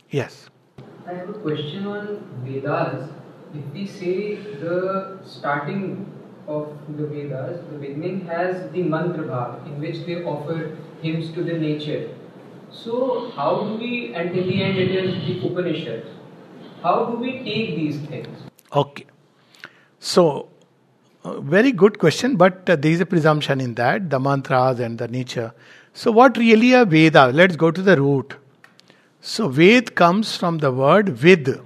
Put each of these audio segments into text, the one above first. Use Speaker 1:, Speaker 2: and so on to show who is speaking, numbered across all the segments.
Speaker 1: Yes.
Speaker 2: I have a question on Vedas. If we say the starting of the Vedas, the beginning has the mantra bhag in which they offer hymns to the nature. So how do we, and in the end it is the Upanishads, how do we take these things?
Speaker 1: Okay. So, very good question, but there is a presumption in that, the mantras and the nature. So, what really a Veda? Let's go to the root. So, Ved comes from the word vid,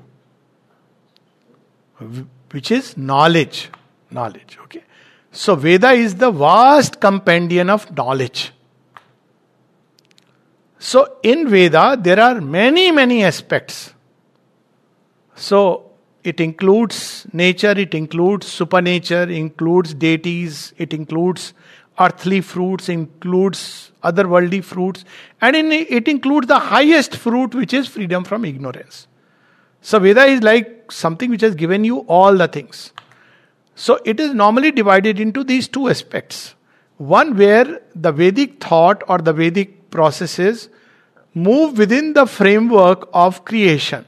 Speaker 1: which is knowledge. Knowledge, okay. So, Veda is the vast compendium of knowledge. So, in Veda, there are many, many aspects. So, it includes nature, it includes supernature, includes deities, it includes earthly fruits, includes otherworldly fruits, and it includes the highest fruit, which is freedom from ignorance. So Veda is like something which has given you all the things. So it is normally divided into these two aspects. One where the Vedic thought or the Vedic processes move within the framework of creation.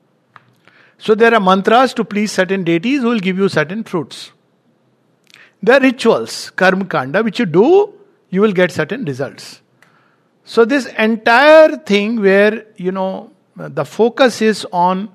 Speaker 1: So there are mantras to please certain deities who will give you certain fruits. There are rituals, karma kanda, which you do, you will get certain results. So this entire thing where, the focus is on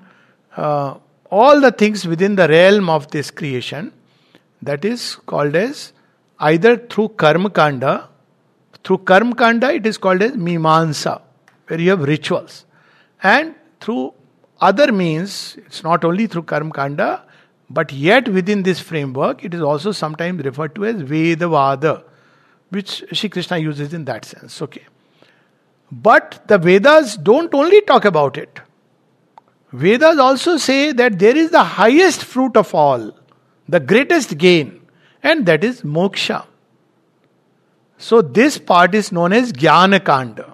Speaker 1: all the things within the realm of this creation, that is called as either through karma kanda. Through karma kanda it is called as mimansa, where you have rituals. And through other means, it's not only through karma kanda, but yet within this framework, it is also sometimes referred to as Vedavada, which Shri Krishna uses in that sense. Okay. But the Vedas don't only talk about it. Vedas also say that there is the highest fruit of all, the greatest gain, and that is moksha. So this part is known as Jnana Kanda.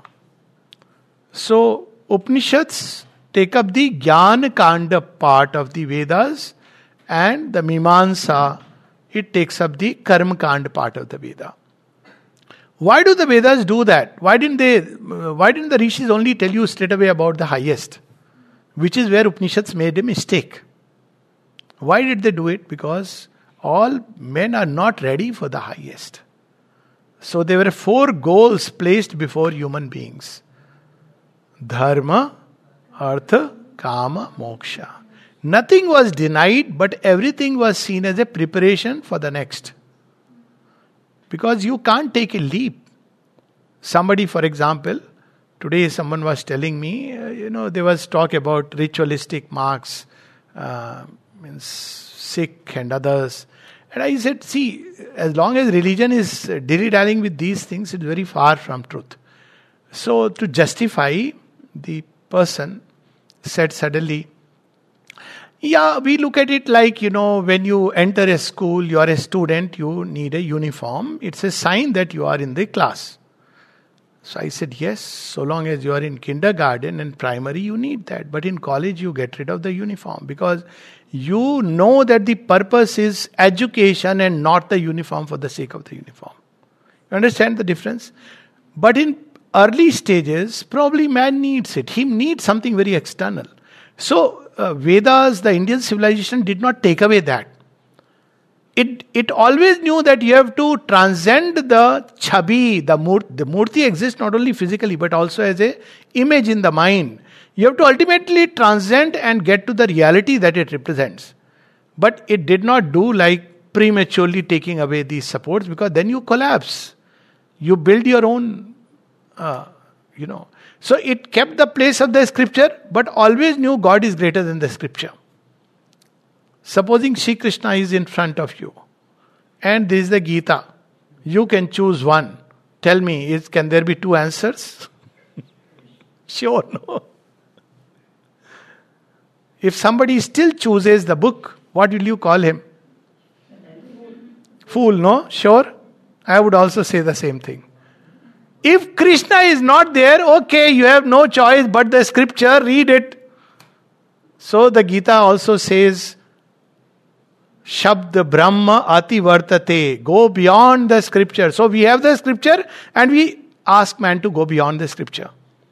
Speaker 1: So Upanishads take up the Jnana Kanda part of the Vedas, and the Mimamsa, it takes up the Karma Kanda part of the Veda. Why do the Vedas do that? Why didn't the Rishis only tell you straight away about the highest? Which is where Upanishads made a mistake. Why did they do it? Because all men are not ready for the highest. So there were 4 goals placed before human beings. Dharma, Artha, Kama, Moksha. Nothing was denied, but everything was seen as a preparation for the next. Because you can't take a leap. Somebody, for example, today someone was telling me, there was talk about ritualistic Marx, Sikh and others. And I said, see, as long as religion is dilly-dallying with these things, it's very far from truth. So to justify, the person said suddenly, yeah, we look at it like, when you enter a school, you are a student, you need a uniform. It's a sign that you are in the class. So I said, yes, so long as you are in kindergarten and primary, you need that. But in college, you get rid of the uniform because you know that the purpose is education and not the uniform for the sake of the uniform. You understand the difference? But in early stages, probably man needs it. He needs something very external. So, Vedas, the Indian civilization did not take away that. It always knew that you have to transcend the chhabi, the murti exists not only physically but also as a image in the mind. You have to ultimately transcend and get to the reality that it represents. But it did not do like prematurely taking away these supports, because then you collapse. You build your own, So it kept the place of the scripture, but always knew God is greater than the scripture. Supposing Shri Krishna is in front of you, and this is the Gita, you can choose one. Tell me, can there be 2 answers? Sure, no. If somebody still chooses the book, what will you call him? Fool, no? Sure? I would also say the same thing. If Krishna is not there, okay, you have no choice but the scripture, read it. So the Gita also says, Shabd Brahma Ati Vartate. Go beyond the scripture. So we have the scripture and we ask man to go beyond the scripture.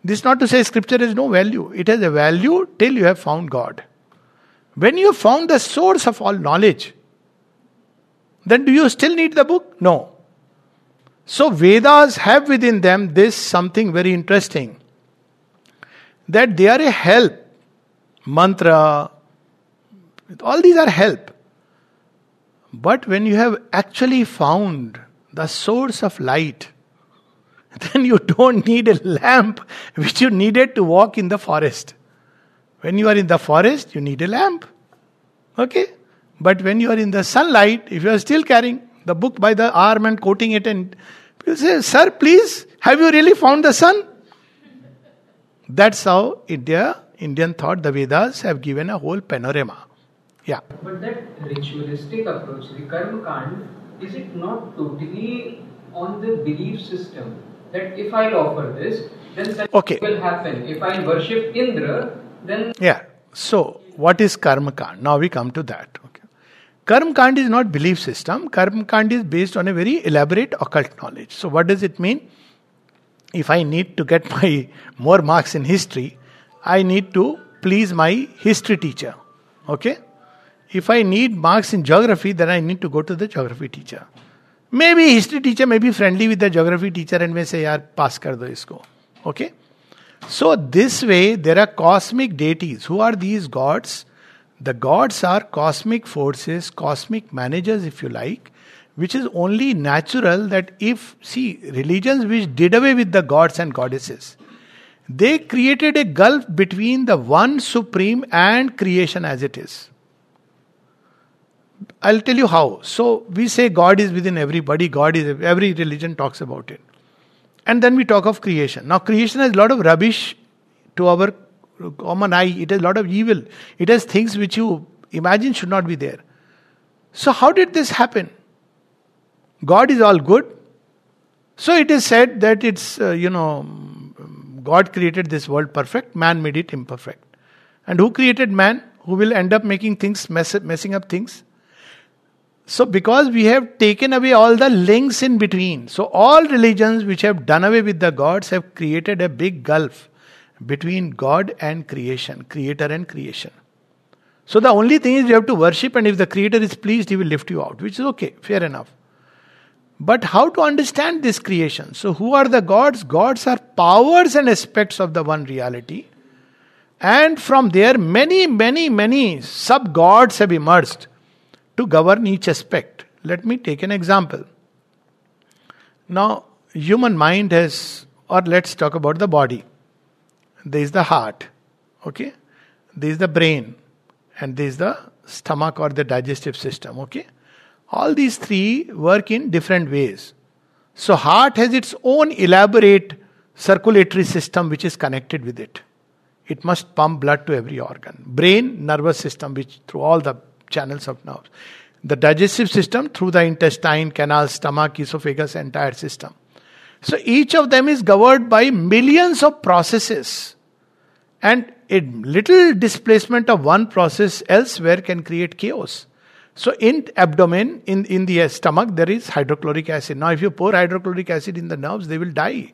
Speaker 1: This is not to say scripture has no value. It has a value till you have found God. When you have found the source of all knowledge, then do you still need the book? No. So Vedas have within them this something very interesting, that they are a help. Mantra, all these are help. But when you have actually found the source of light, then you don't need a lamp which you needed to walk in the forest. When you are in the forest, you need a lamp. Okay? But when you are in the sunlight, if you are still carrying the book by the arm and quoting it, and people say, "Sir, please, have you really found the sun?" That's how Indian thought, the Vedas have given a whole panorama. Yeah.
Speaker 2: But that ritualistic approach, the Karma Kand, is it not totally on the belief system? That if I offer this, then that will happen. If I worship Indra, then...
Speaker 1: Yeah. So, what is Karma Kand? Now we come to that. Okay. Karma Kand is not belief system. Karma Kand is based on a very elaborate occult knowledge. So, what does it mean? If I need to get my more marks in history, I need to please my history teacher. Okay? If I need marks in geography, then I need to go to the geography teacher. Maybe history teacher may be friendly with the geography teacher and may say, "Yaar, pass kar do isko." Okay? So this way, there are cosmic deities. Who are these gods? The gods are cosmic forces, cosmic managers, if you like, which is only natural that religions which did away with the gods and goddesses, they created a gulf between the one supreme and creation as it is. I'll tell you how. So we say God is within everybody, every religion talks about it. And then we talk of creation. Now creation has a lot of rubbish to our common eye. It has a lot of evil. It has things which you imagine should not be there. So how did this happen? God is all good. So it is said that God created this world perfect, man made it imperfect. And who created man? Who will end up making things, messing up things? So because we have taken away all the links in between, so all religions which have done away with the gods have created a big gulf between God and creation, creator and creation. So the only thing is you have to worship, and if the creator is pleased, he will lift you out, which is okay, fair enough. But how to understand this creation? So who are the gods? Gods are powers and aspects of the one reality. And from there, many sub-gods have emerged to govern each aspect. Let me take an example. Now, human mind has, or let's talk about the body. There is the heart, okay? There is the brain, and there is the stomach or the digestive system, okay? All these three work in different ways. So heart has its own elaborate circulatory system which is connected with it. It must pump blood to every organ. Brain, nervous system, which through all the channels of nerves. The digestive system through the intestine, canal, stomach, esophagus, entire system. So each of them is governed by millions of processes. And a little displacement of one process elsewhere can create chaos. So in abdomen, in the stomach, there is hydrochloric acid. Now if you pour hydrochloric acid in the nerves, they will die.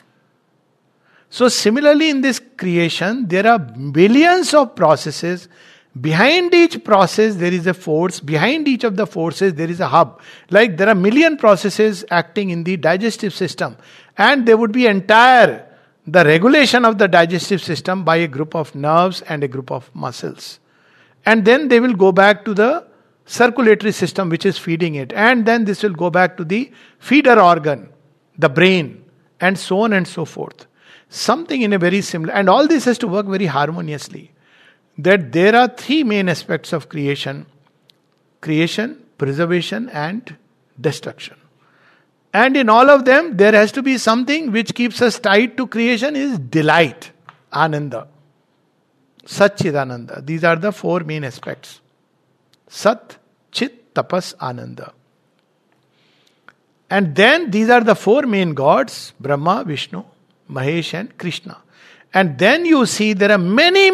Speaker 1: So similarly in this creation, there are billions of processes. Behind each process, there is a force. Behind each of the forces, there is a hub. Like there are million processes acting in the digestive system. And there would be the regulation of the digestive system by a group of nerves and a group of muscles. And then they will go back to the circulatory system which is feeding it. And then this will go back to the feeder organ, the brain, and so on and so forth. Something in a very similar, and all this has to work very harmoniously. That there are three main aspects of creation: preservation, and destruction. And in all of them, there has to be something which keeps us tied to creation, is delight, ananda, Satchidananda. These are the four main aspects. Sat, Chit, Tapas, Ananda. And then these are the four main gods: Brahma, Vishnu, Mahesh, and Krishna. And then you see there are many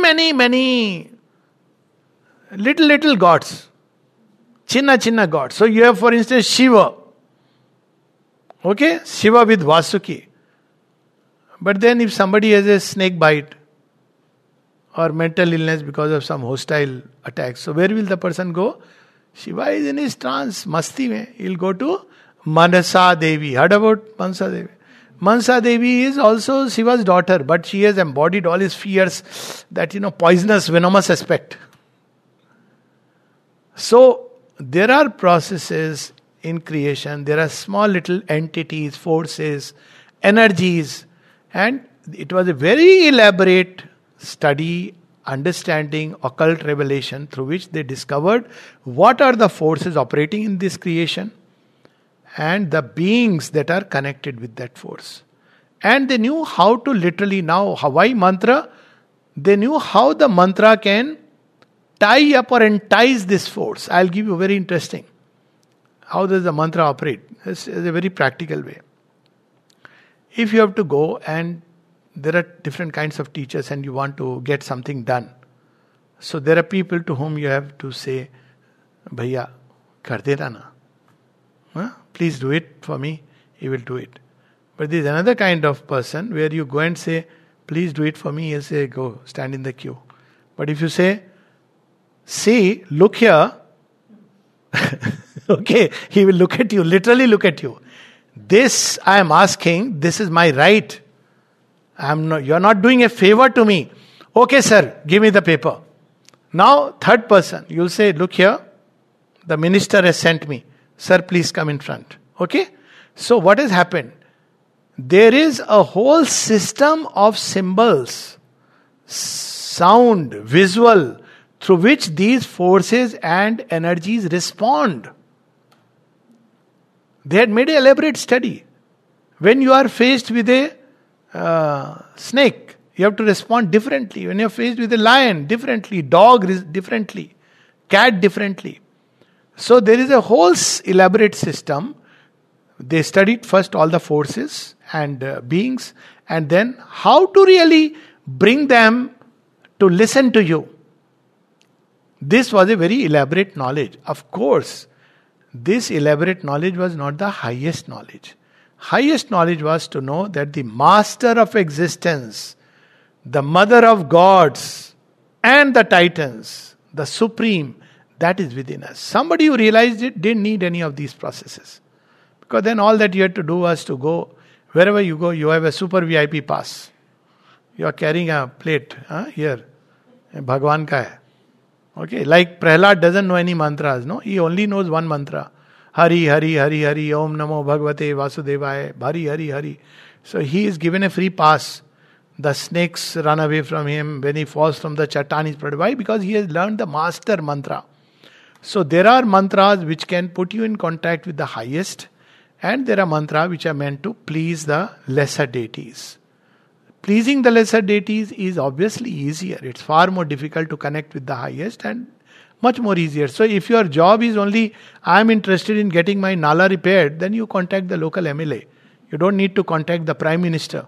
Speaker 1: little gods. Chinna gods. So you have, for instance, Shiva. Okay? Shiva with Vasuki. But then if somebody has a snake bite or mental illness because of some hostile attack, so where will the person go? Shiva is in his trance, masti mein. He'll go to Manasa Devi. Heard about Manasa Devi? Manasa Devi is also Shiva's daughter, but she has embodied all his fears, that poisonous, venomous aspect. So, there are processes in creation, there are small little entities, forces, energies, and it was a very elaborate study, understanding, occult revelation through which they discovered what are the forces operating in this creation and the beings that are connected with that force. And they knew how to literally now, why mantra? They knew how the mantra can tie up or entice this force. I'll give you very interesting. How does the mantra operate? It's a very practical way. If you have to go and there are different kinds of teachers and you want to get something done. So there are people to whom you have to say, Bhaiya, kar dena na. Huh? Please do it for me. He will do it. But there is another kind of person where you go and say, please do it for me. He'll say, go, stand in the queue. But if you say, see, look here. Okay, he will look at you, literally look at you. This I am asking, this is my right. You're not doing a favor to me. Okay, sir, give me the paper. Now, third person, you'll say, look here, the minister has sent me. Sir, please come in front. Okay? So, what has happened? There is a whole system of symbols, sound, visual, through which these forces and energies respond. They had made an elaborate study. When you are faced with a snake, you have to respond differently. When you are faced with a lion, differently. Dog, differently. Cat, differently. So there is a whole elaborate system. They studied first all the forces and beings, and then how to really bring them to listen to you. This was a very elaborate knowledge. Of course, this elaborate knowledge was not the highest knowledge. Highest knowledge was to know that the master of existence, the mother of gods and the titans, the supreme, that is within us. Somebody who realized it didn't need any of these processes. Because then all that you had to do was to go, wherever you go, you have a super VIP pass. You are carrying a plate, here, Bhagwan ka hai. Okay, like Prahlad doesn't know any mantras, no? He only knows one mantra. Hari, Hari, Hari, Hari, Om Namo Bhagavate Vasudevaya, Hari, Hari, Hari. So he is given a free pass. The snakes run away from him. When he falls from the Chattan, he's protected. Why? Because he has learned the master mantra. So there are mantras which can put you in contact with the highest, and there are mantras which are meant to please the lesser deities. Pleasing the lesser deities is obviously easier. It's far more difficult to connect with the highest and much more easier. So if your job is only, I am interested in getting my nala repaired, then you contact the local MLA. You don't need to contact the Prime Minister.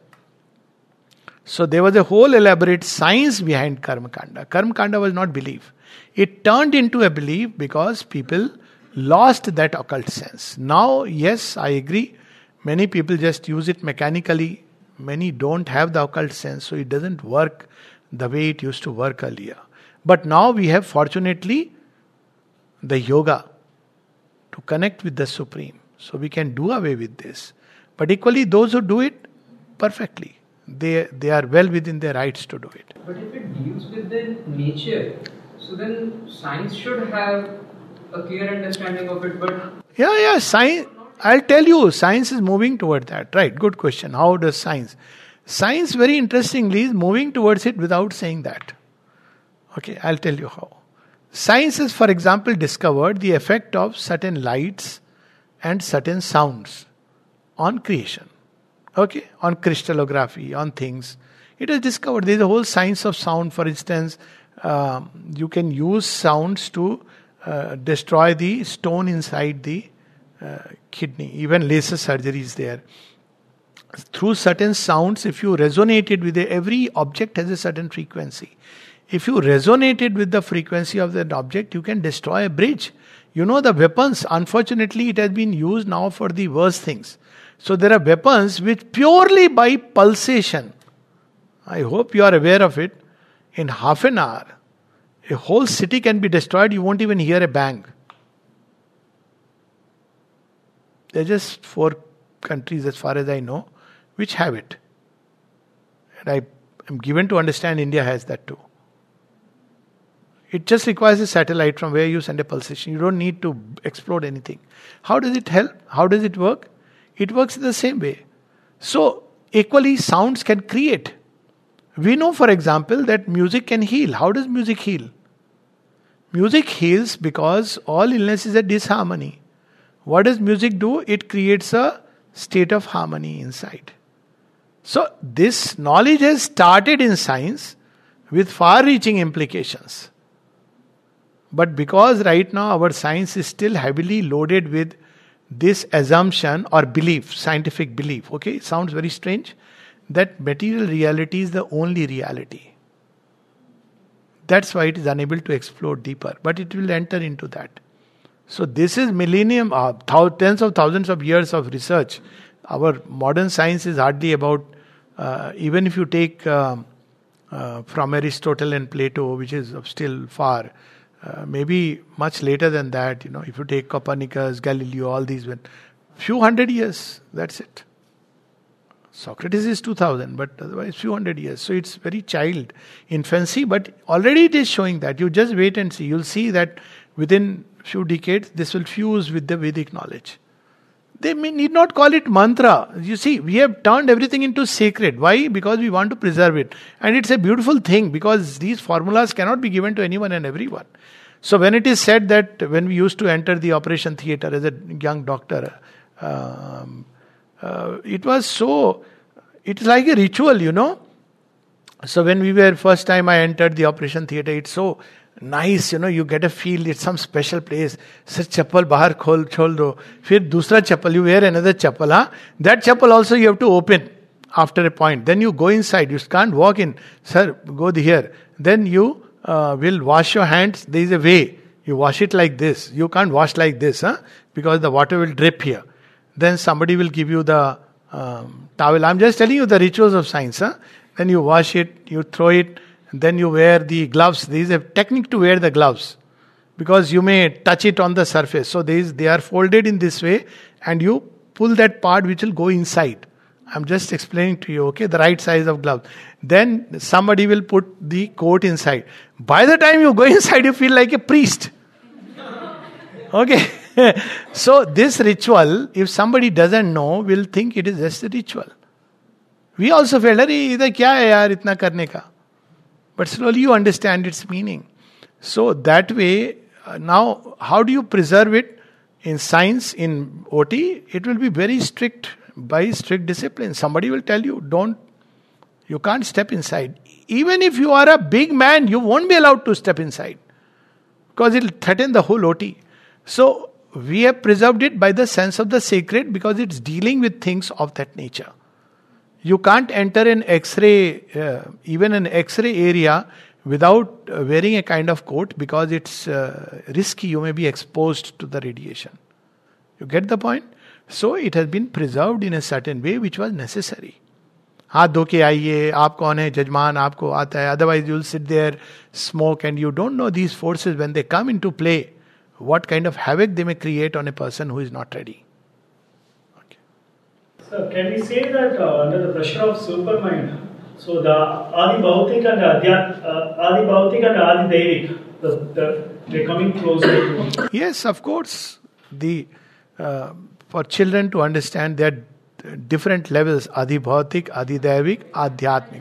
Speaker 1: So there was a whole elaborate science behind Karma Kanda. Karma Kanda was not belief. It turned into a belief because people lost that occult sense. Now, yes, I agree. Many people just use it mechanically. Many don't have the occult sense, so it doesn't work the way it used to work earlier. But now we have, fortunately, the yoga to connect with the Supreme. So we can do away with this. But equally, those who do it perfectly, they are well within their rights to do it.
Speaker 2: But if it deals with the nature, so then science should have a clear understanding of it. But
Speaker 1: science. I'll tell you, science is moving toward that. Right, good question. How does science? Science, very interestingly, is moving towards it without saying that. Okay, I'll tell you how. Science has, for example, discovered the effect of certain lights and certain sounds on creation. Okay, on crystallography, on things. It has discovered there is a whole science of sound. For instance, you can use sounds to destroy the stone inside the kidney. Even laser surgery is there. Through certain sounds, if you resonated with it, every object has a certain frequency. If you resonated with the frequency of that object, you can destroy a bridge. You know the weapons, unfortunately, it has been used now for the worst things. So there are weapons which purely by pulsation, I hope you are aware of it, in half an hour, a whole city can be destroyed, you won't even hear a bang. There are just 4 countries, as far as I know, which have it. And I am given to understand India has that too. It just requires a satellite from where you send a pulsation. You don't need to explode anything. How does it help? How does it work? It works the same way. So, equally, sounds can create. We know, for example, that music can heal. How does music heal? Music heals because all illness is a disharmony. What does music do? It creates a state of harmony inside. So, this knowledge has started in science with far-reaching implications. But because right now our science is still heavily loaded with this assumption or belief, scientific belief, okay, it sounds very strange, that material reality is the only reality. That's why it is unable to explore deeper, but it will enter into that. So this is millennium, tens of thousands of years of research. Our modern science is hardly about, even if you take from Aristotle and Plato, which is still far, maybe much later than that, if you take Copernicus, Galileo, all these, few hundred years, that's it. Socrates is 2000, but otherwise few hundred years. So it's very child infancy, but already it is showing that. You just wait and see. You'll see that within few decades, this will fuse with the Vedic knowledge. They need not call it mantra. You see, we have turned everything into sacred. Why? Because we want to preserve it. And it's a beautiful thing because these formulas cannot be given to anyone and everyone. So when it is said that when we used to enter the operation theatre as a young doctor, it's like a ritual, So when we were, first time I entered the operation theatre, it's so nice, you get a feel, it's some special place. Such chappal bahar chol do. Fir dusra chappal, you wear another chappal, That chappal also you have to open after a point. Then you go inside, you can't walk in. Sir, go here. Then you will wash your hands. There is a way. You wash it like this. You can't wash like this, because the water will drip here. Then somebody will give you the towel. I'm just telling you the rituals of science. Then you wash it, you throw it, and then you wear the gloves. There is a technique to wear the gloves because you may touch it on the surface. So they are folded in this way and you pull that part which will go inside. I'm just explaining to you, okay, the right size of glove. Then somebody will put the coat inside. By the time you go inside, you feel like a priest. Okay. So this ritual, if somebody doesn't know, will think it is just a ritual. We also felt, "Arey, idhar kya hai yaar, itna karne ka?" But slowly you understand its meaning. So that way, now how do you preserve it in science, in OT? It will be very strict, by strict discipline. Somebody will tell you, you can't step inside. Even if you are a big man, you won't be allowed to step inside because it will threaten the whole OT. So we have preserved it by the sense of the sacred because it's dealing with things of that nature. You can't enter an X-ray, even an X-ray area without wearing a kind of coat because it's risky. You may be exposed to the radiation. You get the point? So it has been preserved in a certain way which was necessary. हाथ धो के आइए, आप कौन है, जजमान आपको आता है. Otherwise you'll sit there, smoke, and you don't know these forces when they come into play, what kind of havoc they may create on a person who is not ready.
Speaker 3: So can we say that under the pressure of supermind, so the Adi Bhautik and Adi Devik, they're coming closer to...
Speaker 1: Yes, of course. For children to understand there are different levels, Adi Bhautik, Adi Devik, Adhyatmik.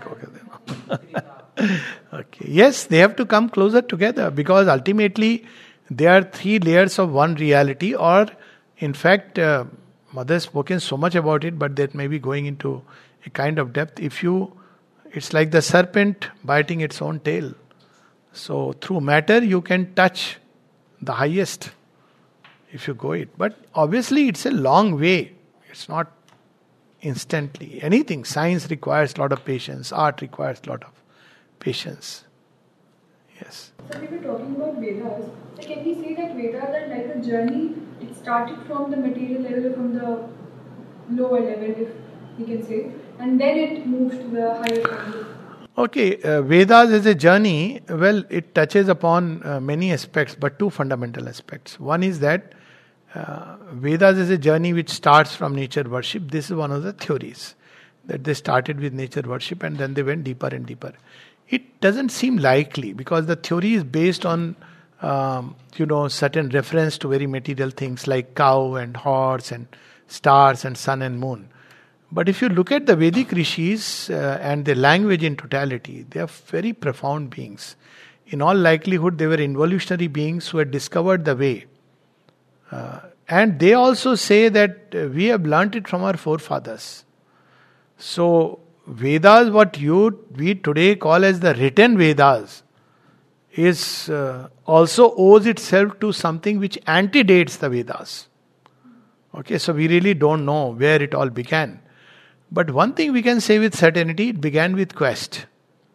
Speaker 1: Okay. Yes, they have to come closer together because ultimately they are 3 layers of one reality, or in fact, Mother has spoken so much about it, but that may be going into a kind of depth. It's like the serpent biting its own tail. So through matter you can touch the highest if you go it. But obviously it's a long way. It's not instantly. Anything, science requires a lot of patience. Art requires a lot of patience. Yes.
Speaker 4: So we were talking about Vedas. So can we say that Vedas are like a journey? It started from the material level, from the lower level, if we can say, and then it moves to the higher kind.
Speaker 1: Okay, Vedas is a journey. Well, it touches upon many aspects, but two fundamental aspects. One is that Vedas is a journey which starts from nature worship. This is one of the theories, that they started with nature worship and then they went deeper and deeper. It doesn't seem likely because the theory is based on certain reference to very material things like cow and horse and stars and sun and moon. But if you look at the Vedic rishis and their language in totality, they are very profound beings. In all likelihood, they were evolutionary beings who had discovered the way. And they also say that we have learnt it from our forefathers. So, Vedas, what we today call as the written Vedas, is also owes itself to something which antedates the Vedas. Okay, so we really don't know where it all began. But one thing we can say with certainty, it began with quest.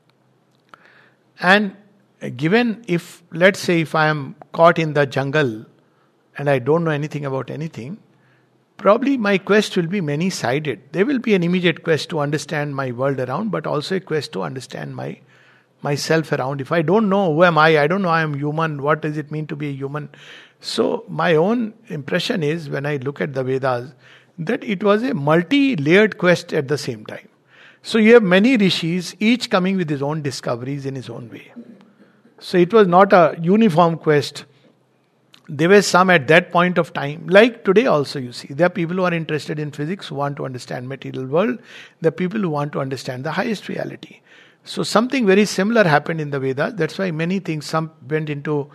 Speaker 1: And given let's say if I am caught in the jungle and I don't know anything about anything, probably my quest will be many-sided. There will be an immediate quest to understand my world around, but also a quest to understand myself around. If I don't know who am I don't know I am human, what does it mean to be a human? So my own impression is, when I look at the Vedas, that it was a multi-layered quest at the same time. So you have many rishis, each coming with his own discoveries in his own way. So it was not a uniform quest. There were some at that point of time, like today also you see. There are people who are interested in physics, who want to understand material world. There are people who want to understand the highest reality. So something very similar happened in the Vedas. That's why many things, some went into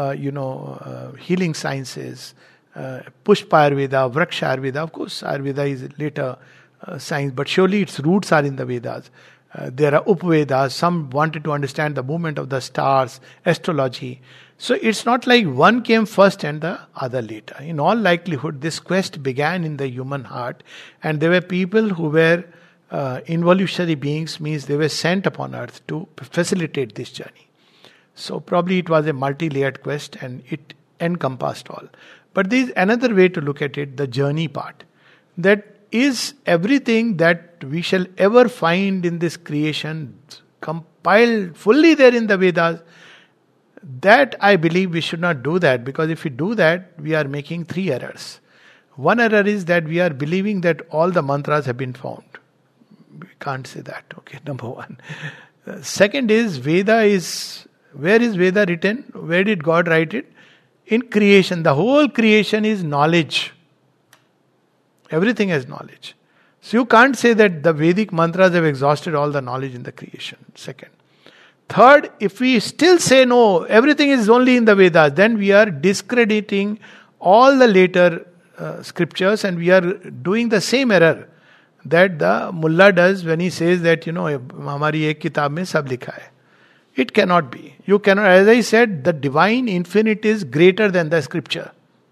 Speaker 1: healing sciences, Pushpa Ayurveda, Vraksha Ayurveda. Of course, Ayurveda is later science, but surely its roots are in the Vedas. There are Upavedas. Some wanted to understand the movement of the stars, astrology. So it's not like one came first and the other later. In all likelihood, this quest began in the human heart, and there were people who were involutionary beings, means they were sent upon earth to facilitate this journey. So probably it was a multi-layered quest and it encompassed all. But there is another way to look at it, the journey part. That is everything that we shall ever find in this creation compiled fully there in the Vedas. That I believe we should not do that, because if we do that, we are making three errors. One error is that we are believing that all the mantras have been found. We can't say that, okay, number one. Second is, where is Veda written? Where did God write it? In creation. The whole creation is knowledge. Everything has knowledge. So you can't say that the Vedic mantras have exhausted all the knowledge in the creation. Second. Third, if we still say no, everything is only in the Vedas, then we are discrediting all the later scriptures, and we are doing the same error that the mullah does when he says that, hamari ek kitab mein sab likha hai. It cannot be. You cannot, as I said, the divine infinite is greater than the scripture.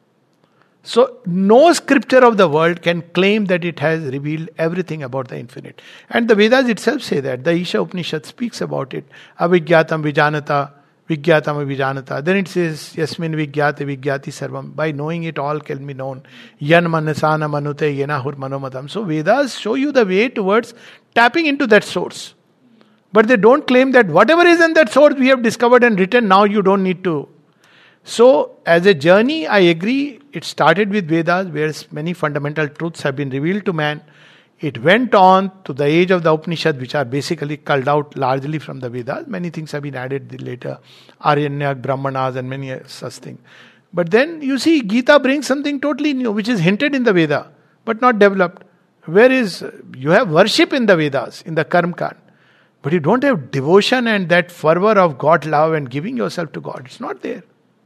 Speaker 1: So no scripture of the world can claim that it has revealed everything about the infinite. And the Vedas itself say that. The Isha Upanishad speaks about it. Avijñātam vijanata, vijñātam avijanata. Then it says, Yasmin vijñāte vijñāti sarvam. By knowing it, all can be known. Yan manasana manute yenahur manomadam. So Vedas show you the way towards tapping into that source. But they don't claim that whatever is in that source we have discovered and written, now you don't need to. So, as a journey, I agree, it started with Vedas, where many fundamental truths have been revealed to man. It went on to the age of the Upanishad, which are basically culled out largely from the Vedas. Many things have been added later, Aryanyak, Brahmanas, and many such things. But then, you see, Gita brings something totally new, which is hinted in the Veda, but not developed. You have worship in the Vedas, in the Karma Kand. But you don't have devotion and that fervor of God love and giving yourself to God. It's not there.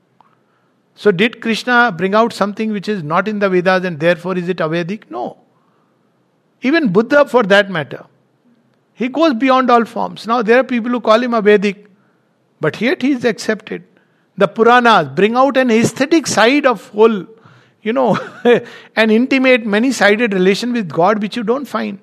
Speaker 1: So did Krishna bring out something which is not in the Vedas and therefore is it Avedic? No. Even Buddha, for that matter, he goes beyond all forms. Now there are people who call him Avedic, but yet he is accepted. The Puranas bring out an aesthetic side of whole, an intimate, many-sided relation with God which you don't find.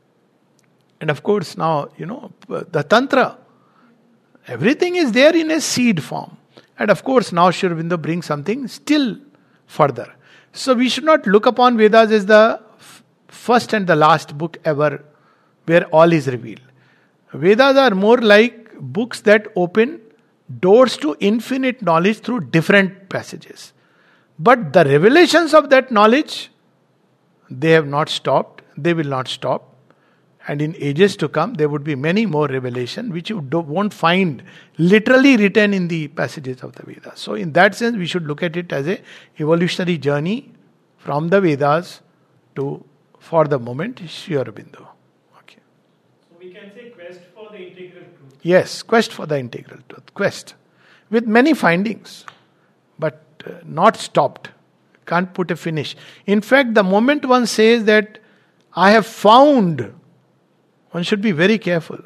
Speaker 1: And of course now, the Tantra, everything is there in a seed form. And of course now Sri Aurobindo brings something still further. So we should not look upon Vedas as the first and the last book ever where all is revealed. Vedas are more like books that open doors to infinite knowledge through different passages. But the revelations of that knowledge, they have not stopped, they will not stop. And in ages to come, there would be many more revelation which you won't find literally written in the passages of the Vedas. So in that sense, we should look at it as a evolutionary journey from the Vedas to, for the moment, Sri Aurobindo. Okay.
Speaker 3: So we can say quest for the integral truth.
Speaker 1: Yes, quest for the integral truth. Quest. With many findings, but not stopped. Can't put a finish. In fact, the moment one says that I have found, one should be very careful.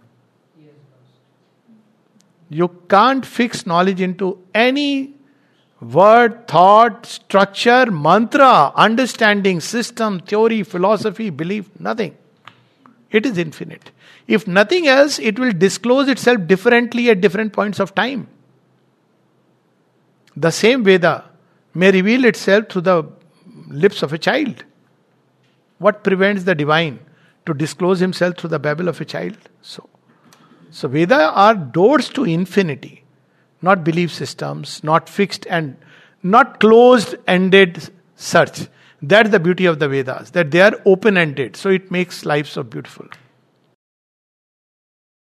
Speaker 1: You can't fix knowledge into any word, thought, structure, mantra, understanding, system, theory, philosophy, belief, nothing. It is infinite. If nothing else, it will disclose itself differently at different points of time. The same Veda may reveal itself through the lips of a child. What prevents the divine to disclose himself through the babble of a child? So Veda are doors to infinity, not belief systems, not fixed and not closed-ended search. That's the beauty of the Vedas, that they are open-ended. So it makes life so beautiful.